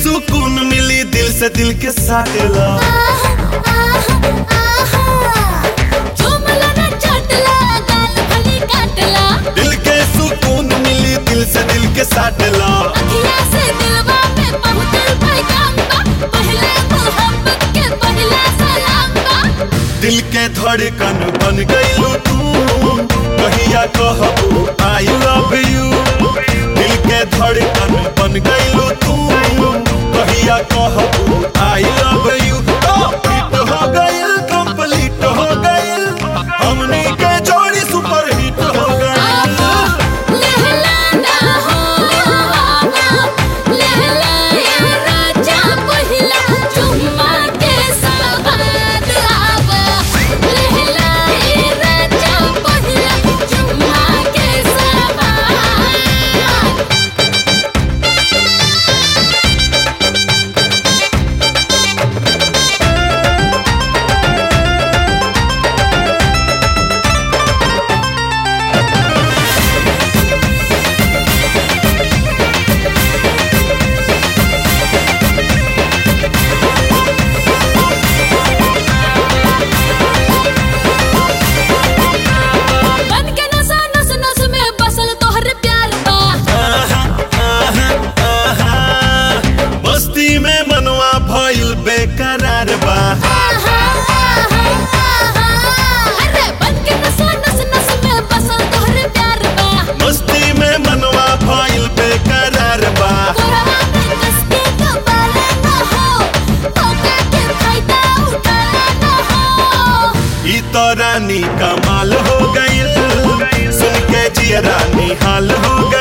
सुकून मिली दिल से दिल के साटेला। दिल के सुकून मिली दिल से दिल के साटेला। दिल के धड़कन बन गईलू तू, कहिया कहबू आई लव यू। दिल के धड़कन बन गईलू तू, कहिया कहबू आई लव यू। हिट हो गईल, कंप्लीट हो गईल, हमनी के जोड़ी सुपर हिट हो गईल। बेकरार बा मस्ती में मनवा भइल बेकरार बा। ई तो रानी कमाल हो गईल, सुन के जिया रानी हाल हो गईल।